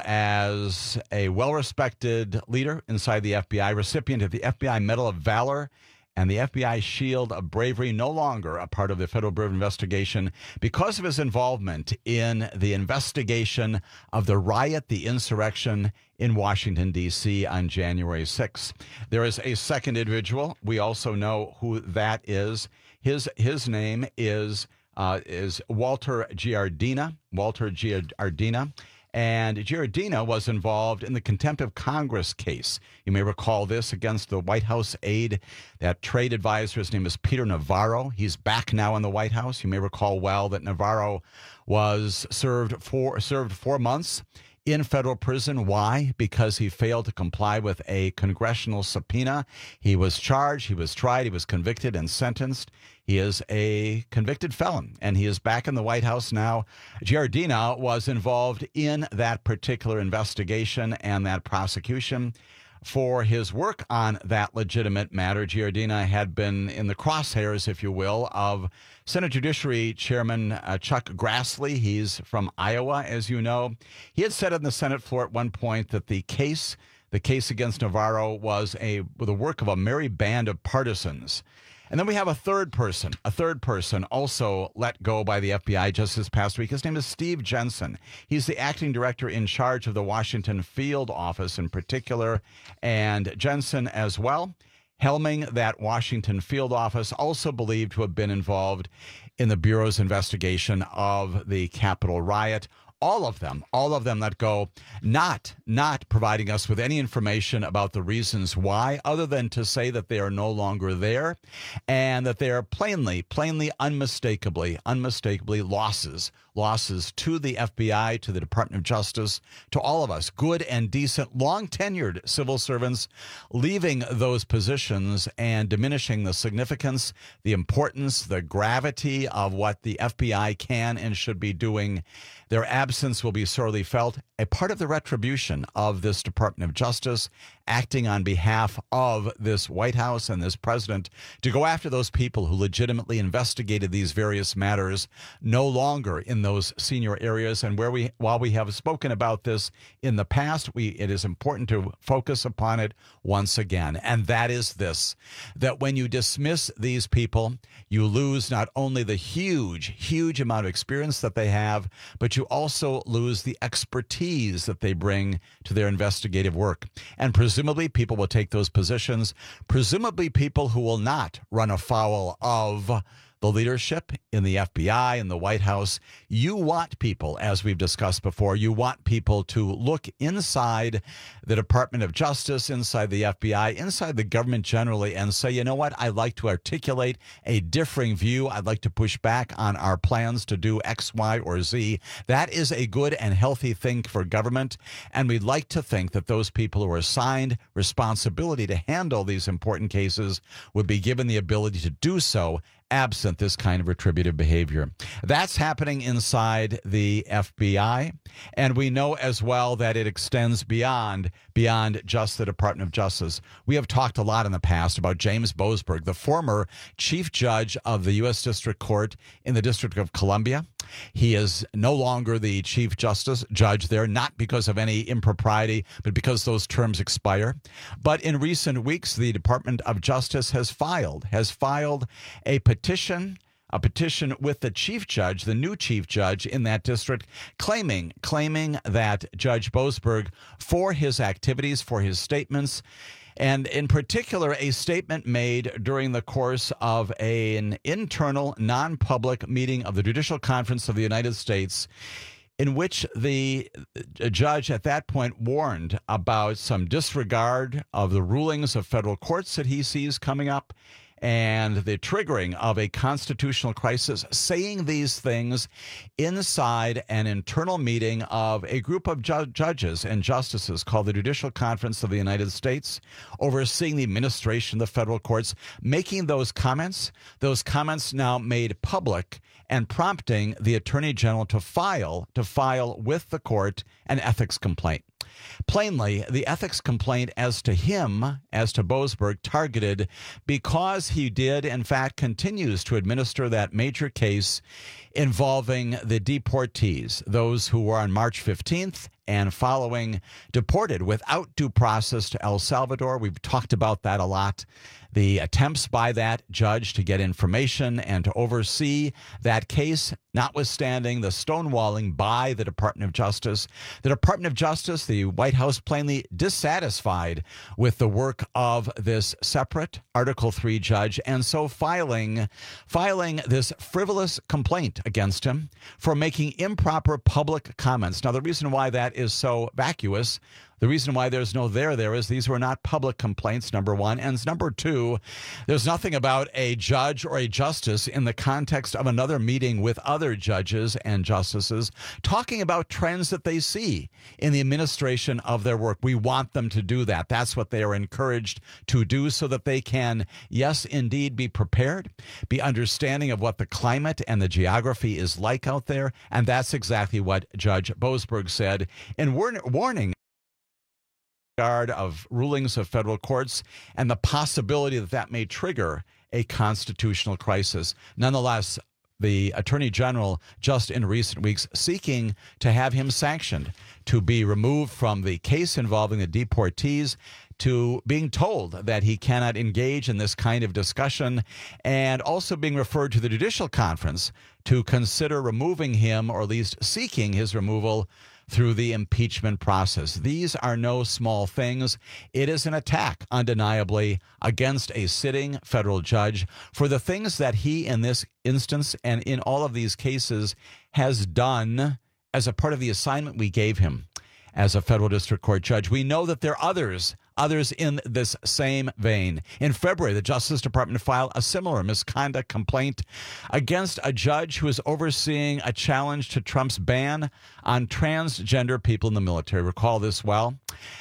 as a well-respected leader inside the FBI, recipient of the FBI Medal of Valor and the FBI Shield of Bravery, no longer a part of the Federal Bureau of Investigation because of his involvement in the investigation of the riot, the insurrection in Washington, D.C. on January 6th. There is a second individual. We also know who that is. His name is Walter Giardina. And Giardina was involved in the contempt of Congress case. You may recall this against the White House aide, that trade advisor. His name is Peter Navarro. He's back now in the White House. You may recall well that Navarro was served 4 months in federal prison. Why? Because he failed to comply with a congressional subpoena. He was charged, he was tried, he was convicted and sentenced. He is a convicted felon, and he is back in the White House now. Giardina was involved in that particular investigation and that prosecution. For his work on that legitimate matter, Giardina had been in the crosshairs, if you will, of Senate Judiciary Chairman Chuck Grassley. He's from Iowa, as you know. He had said on the Senate floor at one point that the case against Navarro was the work of a merry band of partisans. And then we have a third person also let go by the FBI just this past week. His name is Steve Jensen. He's the acting director in charge of the Washington field office in particular. And Jensen as well, helming that Washington field office, also believed to have been involved in the Bureau's investigation of the Capitol riot. All of them let go, not providing us with any information about the reasons why, other than to say that they are no longer there and that they are plainly, unmistakably losses to the FBI, to the Department of Justice, to all of us, good and decent, long-tenured civil servants, leaving those positions and diminishing the significance, the importance, the gravity of what the FBI can and should be doing. Their absence will be sorely felt, a part of the retribution of this Department of Justice, acting on behalf of this White House and this president to go after those people who legitimately investigated these various matters, no longer in those senior areas. And while we have spoken about this in the past, it is important to focus upon it once again. And that is this, that when you dismiss these people, you lose not only the huge amount of experience that they have, but you also lose the expertise that they bring to their investigative work. And presumably people will take those positions, presumably people who will not run afoul of the leadership in the FBI and the White House. You want people, as we've discussed before, you want people to look inside the Department of Justice, inside the FBI, inside the government generally, and say, you know what, I'd like to articulate a differing view. I'd like to push back on our plans to do X, Y, or Z. That is a good and healthy thing for government, and we'd like to think that those people who are assigned responsibility to handle these important cases would be given the ability to do so, absent this kind of retributive behavior. That's happening inside the FBI, and we know as well that it extends beyond just the Department of Justice. We have talked a lot in the past about James Boasberg, the former chief judge of the U.S. District Court in the District of Columbia. He is no longer the chief judge there, not because of any impropriety, but because those terms expire. But in recent weeks, the Department of Justice has filed a petition with the chief judge, the new chief judge in that district, claiming that Judge Boasberg, for his activities, for his statements, and in particular, a statement made during the course of an internal, non-public meeting of the Judicial Conference of the United States, in which the judge at that point warned about some disregard of the rulings of federal courts that he sees coming up and the triggering of a constitutional crisis, saying these things inside an internal meeting of a group of judges and justices called the Judicial Conference of the United States, overseeing the administration of the federal courts, making those comments now made public and prompting the Attorney General to file with the court an ethics complaint. Plainly, the ethics complaint as to him, as to Boasberg, targeted because he did, in fact, continues to administer that major case involving the deportees, those who were on March 15th and following deported without due process to El Salvador. We've talked about that a lot. The attempts by that judge to get information and to oversee that case, notwithstanding the stonewalling by the Department of Justice. The Department of Justice, the White House, plainly dissatisfied with the work of this separate Article III judge, and so filing this frivolous complaint against him for making improper public comments. Now, the reason why that is so vacuous, the reason why there's no there is these were not public complaints, number one. And number two, there's nothing about a judge or a justice in the context of another meeting with other judges and justices talking about trends that they see in the administration of their work. We want them to do that. That's what they are encouraged to do so that they can, yes, indeed, be prepared, be understanding of what the climate and the geography is like out there. And that's exactly what Judge Boasberg said in warning of rulings of federal courts and the possibility that that may trigger a constitutional crisis. Nonetheless, the Attorney General just in recent weeks seeking to have him sanctioned to be removed from the case involving the deportees, to being told that he cannot engage in this kind of discussion, and also being referred to the Judicial Conference to consider removing him, or at least seeking his removal through the impeachment process. These are no small things. It is an attack, undeniably, against a sitting federal judge for the things that he, in this instance and in all of these cases, has done as a part of the assignment we gave him as a federal district court judge. We know that there are others in this same vein. In February, the Justice Department filed a similar misconduct complaint against a judge who is overseeing a challenge to Trump's ban on transgender people in the military. Recall this well.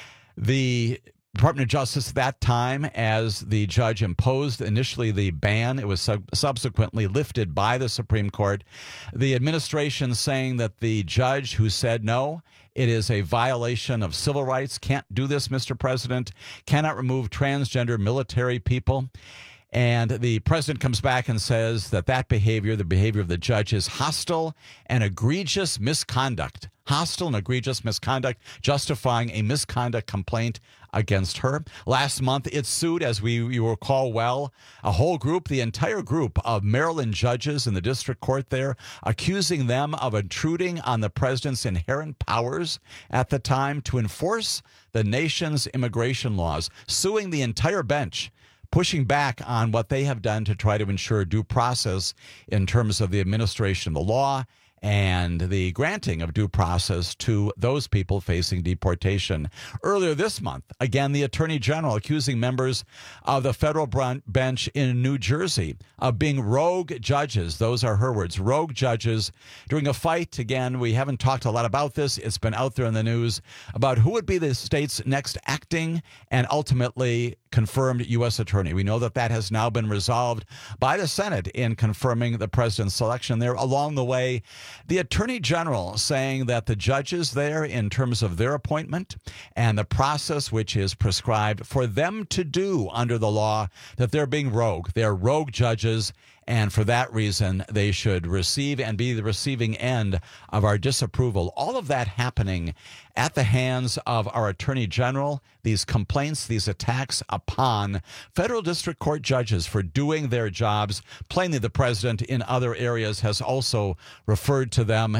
The Department of Justice at that time, as the judge imposed initially the ban, it was subsequently lifted by the Supreme Court. The administration saying that the judge who said no, it is a violation of civil rights, can't do this, Mr. President, cannot remove transgender military people. And the president comes back and says that that behavior, the behavior of the judge, is hostile and egregious misconduct. Hostile and egregious misconduct, justifying a misconduct complaint against her. Last month, it sued, as you recall well, a whole group, the entire group of Maryland judges in the district court there, accusing them of intruding on the president's inherent powers at the time to enforce the nation's immigration laws, suing the entire bench, pushing back on what they have done to try to ensure due process in terms of the administration of the law and the granting of due process to those people facing deportation. Earlier this month, again, the Attorney General accusing members of the federal bench in New Jersey of being rogue judges. Those are her words, rogue judges, during a fight. Again, we haven't talked a lot about this. It's been out there in the news about who would be the state's next acting and ultimately confirmed U.S. attorney. We know that that has now been resolved by the Senate in confirming the president's selection there. Along the way, the Attorney General saying that the judges there, in terms of their appointment and the process which is prescribed for them to do under the law, that they're being rogue. They're rogue judges, and for that reason, they should receive and be the receiving end of our disapproval. All of that happening at the hands of our Attorney General, these complaints, these attacks upon federal district court judges for doing their jobs. Plainly, the president in other areas has also referred to them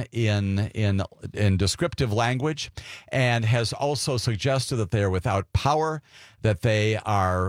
in descriptive language and has also suggested that they are without power, that they are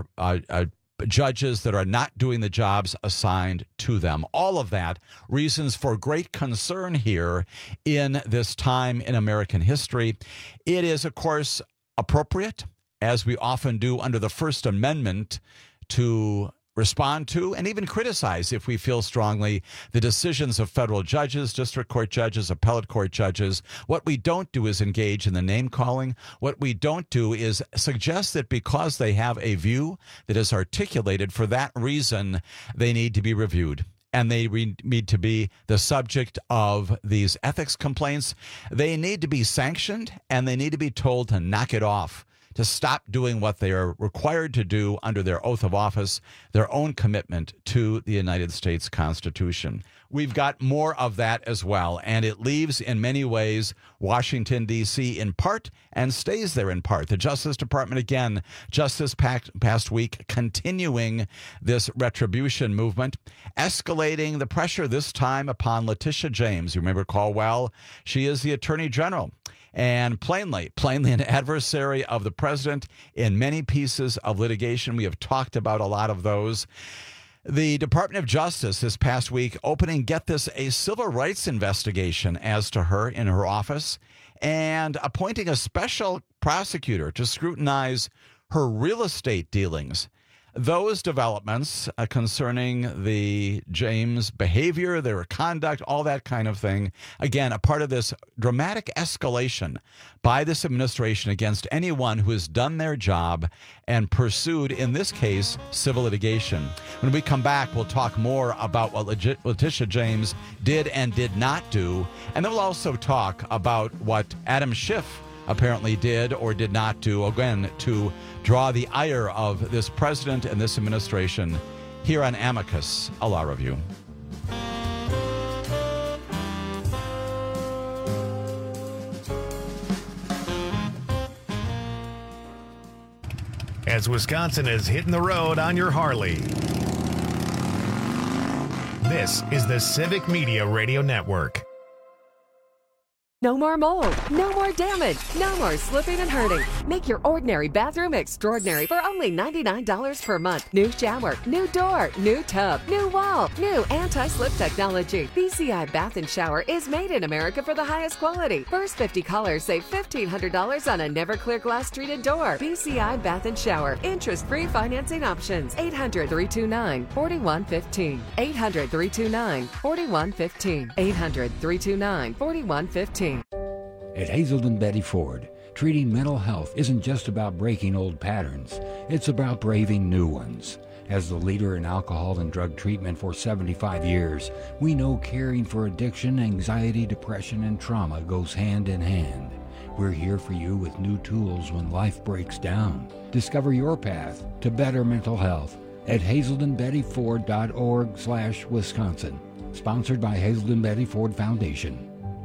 judges that are not doing the jobs assigned to them. All of that, reasons for great concern here in this time in American history. It is, of course, appropriate, as we often do under the First Amendment, to respond to and even criticize, if we feel strongly, the decisions of federal judges, district court judges, appellate court judges. What we don't do is engage in the name calling. What we don't do is suggest that because they have a view that is articulated, for that reason, they need to be reviewed. And they need to be the subject of these ethics complaints. They need to be sanctioned, and they need to be told to knock it off, to stop doing what they are required to do under their oath of office, their own commitment to the United States Constitution. We've got more of that as well, and it leaves, in many ways, Washington, D.C. in part and stays there in part. The Justice Department, again, just this past week, continuing this retribution movement, escalating the pressure this time upon Letitia James. You remember Caldwell? She is the Attorney General. And plainly an adversary of the president in many pieces of litigation. We have talked about a lot of those. The Department of Justice this past week opening, get this, a civil rights investigation as to her in her office and appointing a special prosecutor to scrutinize her real estate dealings. Those developments concerning the James behavior, their conduct, all that kind of thing, again, a part of this dramatic escalation by this administration against anyone who has done their job and pursued, in this case, civil litigation. When we come back, we'll talk more about what Letitia James did and did not do, and then we'll also talk about what Adam Schiff apparently did or did not do, again, to draw the ire of this president and this administration here on Amicus, a Law Review. As Wisconsin is hitting the road on your Harley. This is the Civic Media Radio Network. No more mold, no more damage, no more slipping and hurting. Make your ordinary bathroom extraordinary for only $99 per month. New shower, new door, new tub, new wall, new anti-slip technology. BCI Bath and Shower is made in America for the highest quality. First 50 callers save $1,500 on a Never-Clear glass treated door. BCI Bath and Shower. Interest-free financing options. 800-329-4115. 800-329-4115. 800-329-4115. At Hazelden Betty Ford, treating mental health isn't just about breaking old patterns, it's about braving new ones. As the leader in alcohol and drug treatment for 75 years, we know caring for addiction, anxiety, depression, and trauma goes hand in hand. We're here for you with new tools when life breaks down. Discover your path to better mental health at hazeldenbettyford.org/Wisconsin. Sponsored by Hazelden Betty Ford Foundation.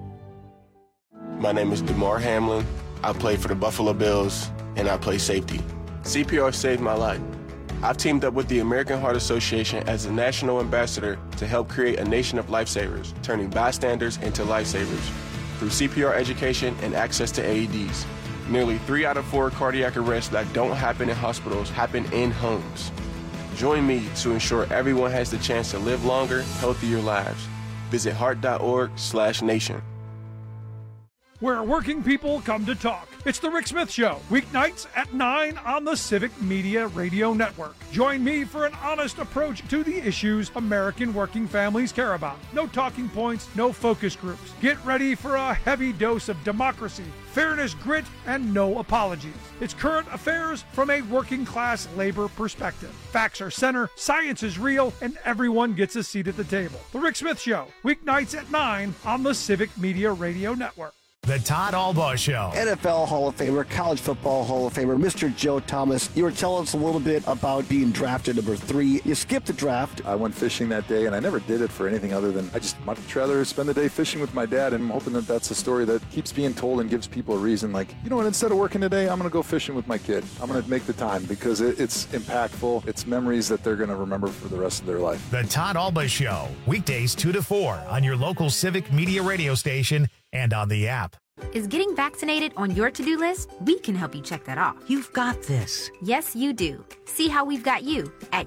My name is DeMar Hamlin. I play for the Buffalo Bills, and I play safety. CPR saved my life. I've teamed up with the American Heart Association as a national ambassador to help create a nation of lifesavers, turning bystanders into lifesavers through CPR education and access to AEDs. Nearly 3 out of 4 cardiac arrests that don't happen in hospitals happen in homes. Join me to ensure everyone has the chance to live longer, healthier lives. Visit heart.org/nation. Where working people come to talk. It's The Rick Smith Show, weeknights at 9 on the Civic Media Radio Network. Join me for an honest approach to the issues American working families care about. No talking points, no focus groups. Get ready for a heavy dose of democracy, fairness, grit, and no apologies. It's current affairs from a working class labor perspective. Facts are center, science is real, and everyone gets a seat at the table. The Rick Smith Show, weeknights at 9 on the Civic Media Radio Network. The Todd Albaugh Show. NFL Hall of Famer, College Football Hall of Famer, Mr. Joe Thomas. You were telling us a little bit about being drafted number 3. You skipped the draft. I went fishing that day, and I never did it for anything other than I just much rather spend the day fishing with my dad, and I'm hoping that that's a story that keeps being told and gives people a reason. Like, you know what, instead of working today, I'm going to go fishing with my kid. I'm going to make the time because it's impactful. It's memories that they're going to remember for the rest of their life. The Todd Albaugh Show, weekdays 2 to 4 on your local Civic Media radio station and on the app. Is getting vaccinated on your to-do list? We can help you check that off. You've got this. Yes, you do. See how we've got you at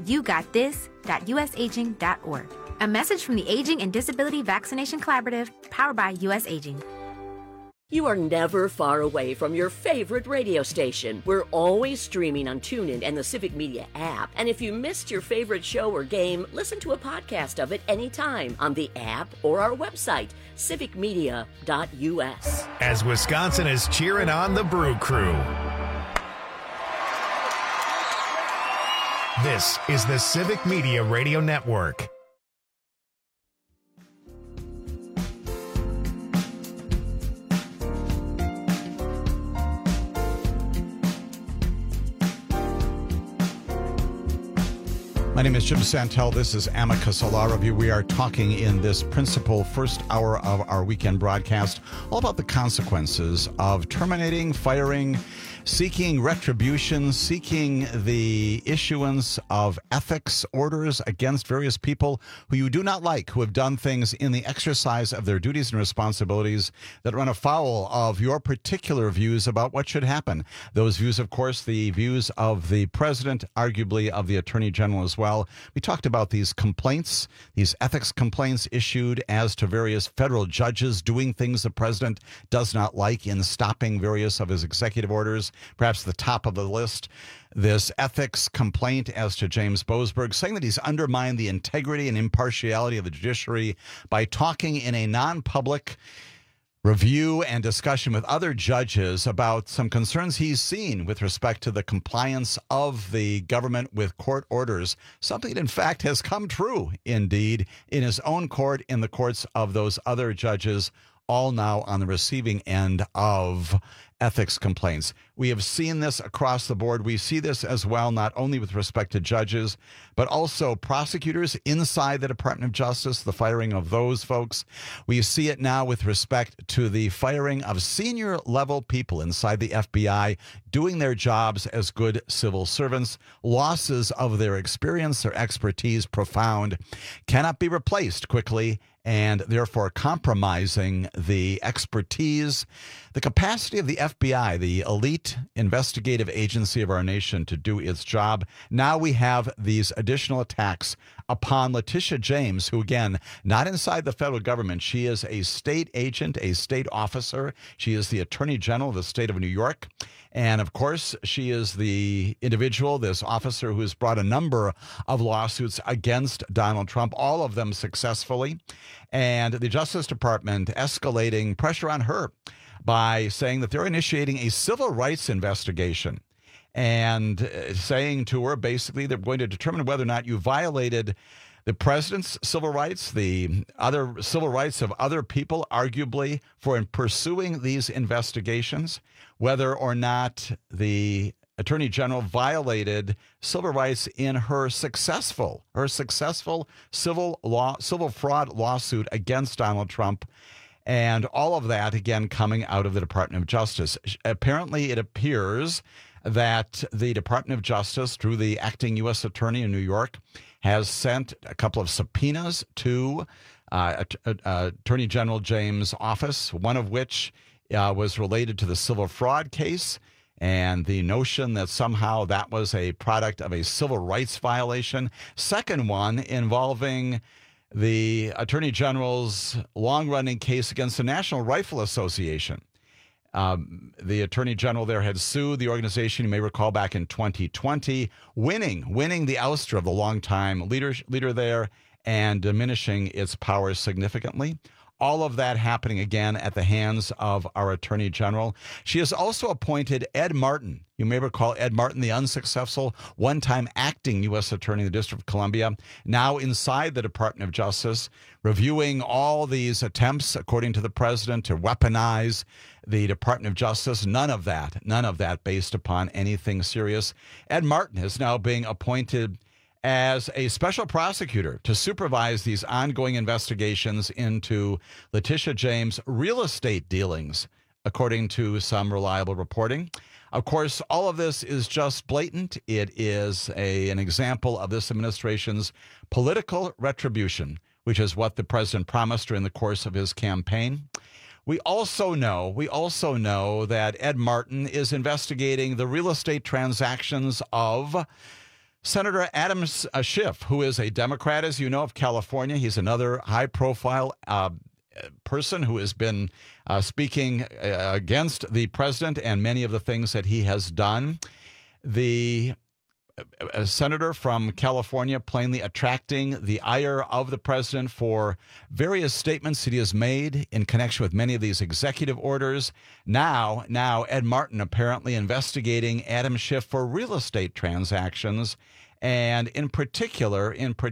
yougotthis.usaging.org. A message from the Aging and Disability Vaccination Collaborative, powered by US Aging. You are never far away from your favorite radio station. We're always streaming on TuneIn and the Civic Media app. And if you missed your favorite show or game, listen to a podcast of it anytime on the app or our website, civicmedia.us. As Wisconsin is cheering on the Brew Crew. This is the Civic Media Radio Network. My name is Jim Santel. This is Amicus, a law review. We are talking in this principal first hour of our weekend broadcast all about the consequences of terminating, firing, seeking retribution, seeking the issuance of ethics orders against various people who you do not like, who have done things in the exercise of their duties and responsibilities that run afoul of your particular views about what should happen. Those views, of course, the views of the president, arguably of the attorney general as well. We talked about these complaints, these ethics complaints issued as to various federal judges doing things the president does not like in stopping various of his executive orders. Perhaps the top of the list, this ethics complaint as to James Boasberg, saying that he's undermined the integrity and impartiality of the judiciary by talking in a non-public review and discussion with other judges about some concerns he's seen with respect to the compliance of the government with court orders, something that in fact has come true indeed in his own court, in the courts of those other judges, all now on the receiving end of ethics complaints. We have seen this across the board. We see this as well, not only with respect to judges, but also prosecutors inside the Department of Justice, the firing of those folks. We see it now with respect to the firing of senior level people inside the FBI doing their jobs as good civil servants. Losses of their experience, their expertise, profound, cannot be replaced quickly, and therefore compromising the expertise, the capacity of the FBI, the elite investigative agency of our nation, to do its job. Now we have these additional attacks upon Letitia James, who, again, not inside the federal government. She is a state agent, a state officer. She is the Attorney General of the state of New York. And, of course, she is the individual, this officer, who has brought a number of lawsuits against Donald Trump, all of them successfully. And the Justice Department escalating pressure on her by saying that they're initiating a civil rights investigation and saying to her, basically, they're going to determine whether or not you violated the president's civil rights, the other civil rights of other people, arguably, for pursuing these investigations, whether or not the Attorney General violated civil rights in her successful civil fraud lawsuit against Donald Trump. And all of that, again, coming out of the Department of Justice. Apparently, it appears that the Department of Justice, through the acting U.S. Attorney in New York, has sent a couple of subpoenas to Attorney General James' office, one of which was related to the civil fraud case and the notion that somehow that was a product of a civil rights violation. Second one involving the Attorney General's long-running case against the National Rifle Association. The Attorney General there had sued the organization, you may recall, back in 2020, winning the ouster of the longtime leader there and diminishing its powers significantly. All of that happening again at the hands of our Attorney General. She has also appointed Ed Martin. You may recall Ed Martin, the unsuccessful one-time acting U.S. Attorney in the District of Columbia, now inside the Department of Justice, reviewing all these attempts, according to the president, to weaponize the Department of Justice. None of that based upon anything serious. Ed Martin is now being appointed as a special prosecutor to supervise these ongoing investigations into Letitia James' real estate dealings, according to some reliable reporting. Of course, all of this is just blatant. It is an example of this administration's political retribution, which is what the president promised during the course of his campaign. We also know that Ed Martin is investigating the real estate transactions of Senator Adam Schiff, who is a Democrat, as you know, of California. He's another high-profile person who has been speaking against the president and many of the things that he has done. The senator from California plainly attracting the ire of the president for various statements that he has made in connection with many of these executive orders. Now Ed Martin apparently investigating Adam Schiff for real estate transactions, and in particular,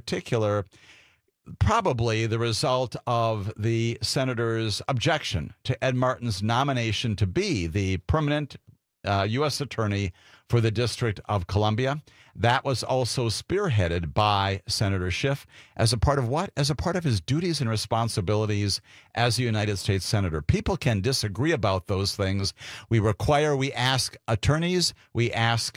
probably the result of the senator's objection to Ed Martin's nomination to be the permanent U.S. Attorney for the District of Columbia. That was also spearheaded by Senator Schiff as a part of what? As a part of his duties and responsibilities as a United States Senator. People can disagree about those things. We ask attorneys, we ask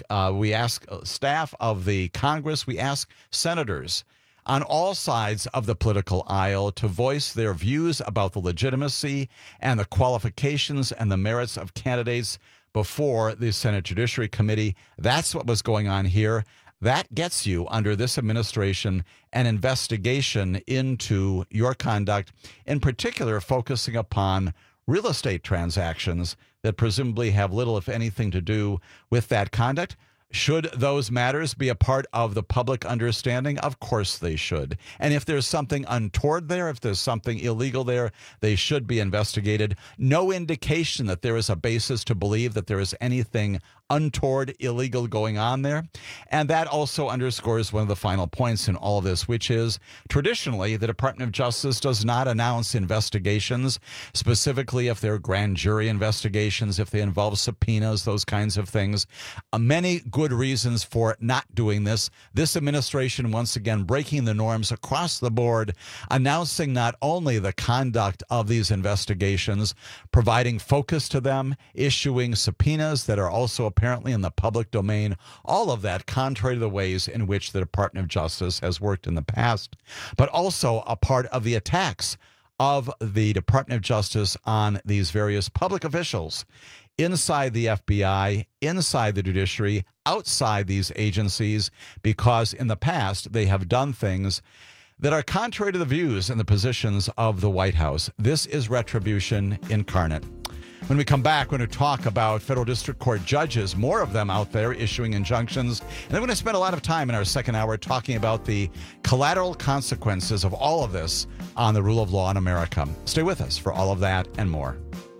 staff of the Congress, we ask senators on all sides of the political aisle to voice their views about the legitimacy and the qualifications and the merits of candidates before the Senate Judiciary Committee. That's what was going on here. That gets you, under this administration, an investigation into your conduct, in particular focusing upon real estate transactions that presumably have little, if anything, to do with that conduct. Should those matters be a part of the public understanding? Of course they should. And if there's something untoward there, if there's something illegal there, they should be investigated. No indication that there is a basis to believe that there is anything untoward, illegal going on there. And that also underscores one of the final points in all of this, which is traditionally the Department of Justice does not announce investigations, specifically if they're grand jury investigations, if they involve subpoenas, those kinds of things. Many good reasons for not doing this. This administration, once again, breaking the norms across the board, announcing not only the conduct of these investigations, providing focus to them, issuing subpoenas that are also apparently in the public domain, all of that contrary to the ways in which the Department of Justice has worked in the past, but also a part of the attacks of the Department of Justice on these various public officials inside the FBI, inside the judiciary, outside these agencies, because in the past they have done things that are contrary to the views and the positions of the White House. This is retribution incarnate. When we come back, we're going to talk about federal district court judges, more of them out there issuing injunctions. And then we're going to spend a lot of time in our second hour talking about the collateral consequences of all of this on the rule of law in America. Stay with us for all of that and more.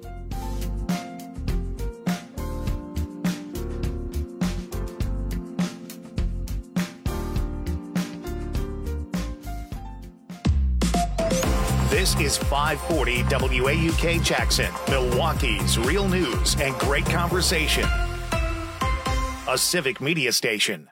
This is 540 WAUK Jackson, Milwaukee's real news and great conversation. A civic media station.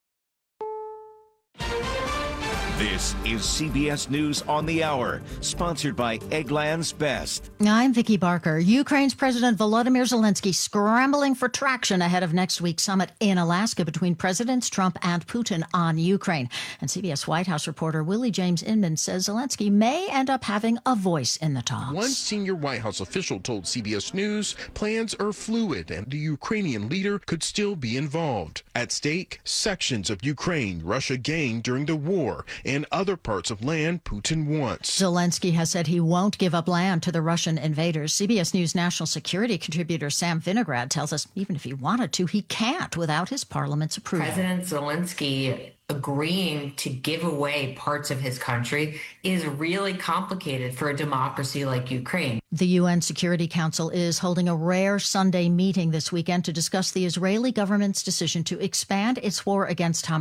This is CBS News on the Hour, sponsored by Eggland's Best. I'm Vicki Barker. Ukraine's President Volodymyr Zelensky scrambling for traction ahead of next week's summit in Alaska between Presidents Trump and Putin on Ukraine. And CBS White House reporter Willie James Inman says Zelensky may end up having a voice in the talks. One senior White House official told CBS News plans are fluid and the Ukrainian leader could still be involved. At stake, sections of Ukraine Russia gained during the war and other parts of land Putin wants. Zelensky has said he won't give up land to the Russian invaders. CBS News national security contributor Sam Vinograd tells us even if he wanted to, he can't without his parliament's approval. President Zelensky agreeing to give away parts of his country is really complicated for a democracy like Ukraine. The UN Security Council is holding a rare Sunday meeting this weekend to discuss the Israeli government's decision to expand its war against Hamas